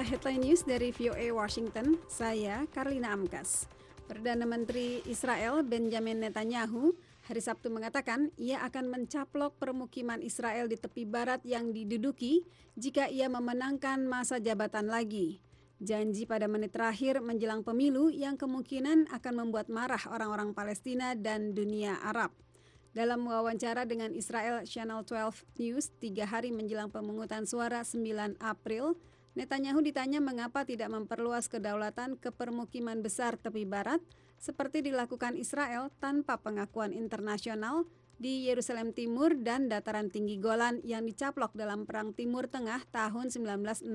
Inilah headline news dari VOA Washington, saya Karlina Amkas. Perdana Menteri Israel Benjamin Netanyahu hari Sabtu mengatakan ia akan mencaplok permukiman Israel di tepi barat yang diduduki jika ia memenangkan masa jabatan lagi. Janji pada menit terakhir menjelang pemilu yang kemungkinan akan membuat marah orang-orang Palestina dan dunia Arab. Dalam wawancara dengan Israel Channel 12 News 3 hari menjelang pemungutan suara 9 April, Netanyahu ditanya mengapa tidak memperluas kedaulatan ke permukiman besar tepi barat seperti dilakukan Israel tanpa pengakuan internasional di Yerusalem Timur dan dataran tinggi Golan yang dicaplok dalam Perang Timur Tengah tahun 1967.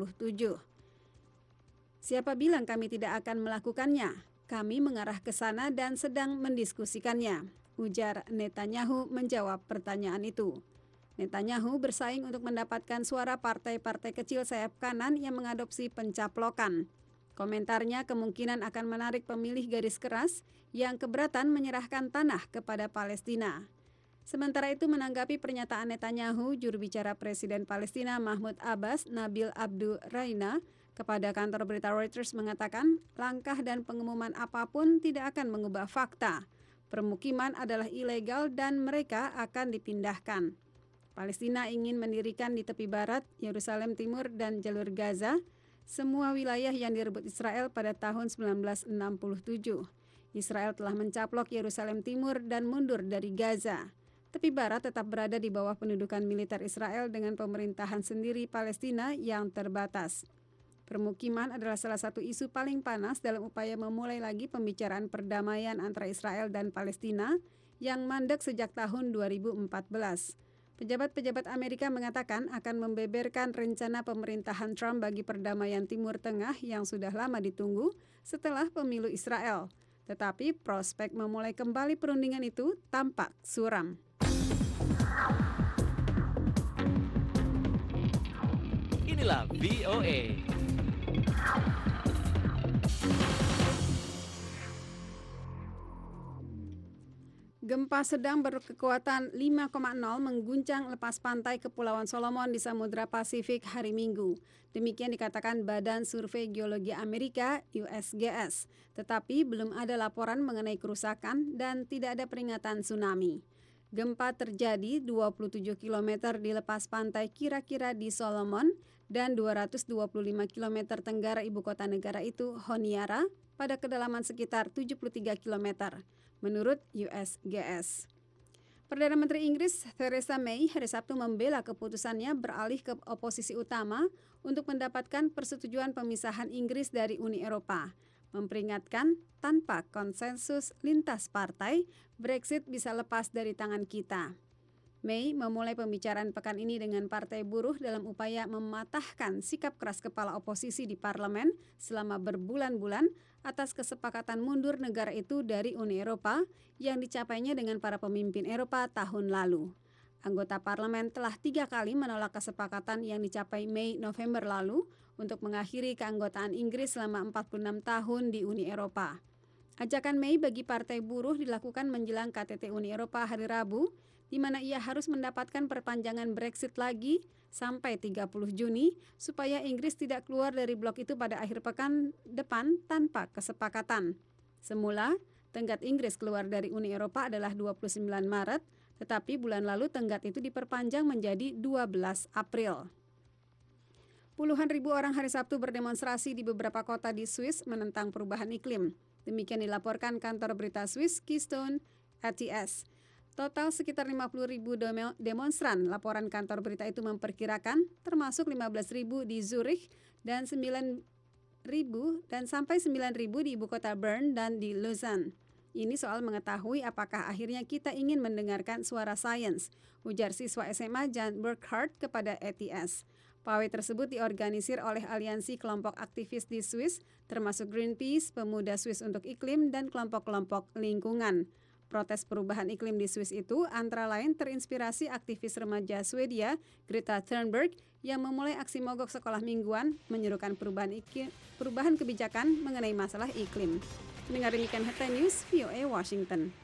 Siapa bilang kami tidak akan melakukannya? Kami mengarah ke sana dan sedang mendiskusikannya, ujar Netanyahu menjawab pertanyaan itu. Netanyahu bersaing untuk mendapatkan suara partai-partai kecil sayap kanan yang mengadopsi pencaplokan. Komentarnya kemungkinan akan menarik pemilih garis keras yang keberatan menyerahkan tanah kepada Palestina. Sementara itu menanggapi pernyataan Netanyahu, juru bicara Presiden Palestina Mahmud Abbas, Nabil Abdu Raina, kepada kantor berita Reuters mengatakan langkah dan pengumuman apapun tidak akan mengubah fakta. Permukiman adalah ilegal dan mereka akan dipindahkan. Palestina ingin mendirikan di tepi barat, Yerusalem Timur, dan jalur Gaza, semua wilayah yang direbut Israel pada tahun 1967. Israel telah mencaplok Yerusalem Timur dan mundur dari Gaza. Tepi barat tetap berada di bawah pendudukan militer Israel dengan pemerintahan sendiri Palestina yang terbatas. Permukiman adalah salah satu isu paling panas dalam upaya memulai lagi pembicaraan perdamaian antara Israel dan Palestina yang mandek sejak tahun 2014. Pejabat-pejabat Amerika mengatakan akan membeberkan rencana pemerintahan Trump bagi perdamaian Timur Tengah yang sudah lama ditunggu setelah pemilu Israel. Tetapi prospek memulai kembali perundingan itu tampak suram. Inilah VOA. Gempa sedang berkekuatan 5,0 mengguncang lepas pantai Kepulauan Solomon di Samudra Pasifik hari Minggu. Demikian dikatakan Badan Survei Geologi Amerika (USGS). Tetapi belum ada laporan mengenai kerusakan dan tidak ada peringatan tsunami. Gempa terjadi 27 km di lepas pantai kira-kira di Solomon dan 225 km tenggara ibu kota negara itu, Honiara, pada kedalaman sekitar 73 km, menurut USGS. Perdana Menteri Inggris Theresa May hari Sabtu membela keputusannya beralih ke oposisi utama untuk mendapatkan persetujuan pemisahan Inggris dari Uni Eropa. Memperingatkan tanpa konsensus lintas partai, Brexit bisa lepas dari tangan kita. May memulai pembicaraan pekan ini dengan Partai Buruh dalam upaya mematahkan sikap keras kepala oposisi di parlemen selama berbulan-bulan atas kesepakatan mundur negara itu dari Uni Eropa yang dicapainya dengan para pemimpin Eropa tahun lalu. Anggota parlemen telah 3 kali menolak kesepakatan yang dicapai Mei November lalu untuk mengakhiri keanggotaan Inggris selama 46 tahun di Uni Eropa. Ajakan May bagi Partai Buruh dilakukan menjelang KTT Uni Eropa hari Rabu, di mana ia harus mendapatkan perpanjangan Brexit lagi sampai 30 Juni supaya Inggris tidak keluar dari blok itu pada akhir pekan depan tanpa kesepakatan. Semula, tenggat Inggris keluar dari Uni Eropa adalah 29 Maret, tetapi bulan lalu tenggat itu diperpanjang menjadi 12 April. Puluhan ribu orang hari Sabtu berdemonstrasi di beberapa kota di Swiss menentang perubahan iklim. Demikian dilaporkan kantor berita Swiss Keystone ATS. Total sekitar 50.000 demonstran, laporan kantor berita itu memperkirakan, termasuk 15.000 di Zurich dan 9.000 dan sampai 9.000 di ibu kota Bern dan di Lausanne. Ini soal mengetahui apakah akhirnya kita ingin mendengarkan suara sains, ujar siswa SMA Jan Burkhardt kepada ATS. Pawai tersebut diorganisir oleh aliansi kelompok aktivis di Swiss, termasuk Greenpeace, Pemuda Swiss untuk Iklim, dan kelompok-kelompok lingkungan. Protes perubahan iklim di Swiss itu antara lain terinspirasi aktivis remaja Swedia Greta Thunberg yang memulai aksi mogok sekolah mingguan menyerukan perubahan kebijakan mengenai masalah iklim. Mendengar demikian headline news VOA Washington.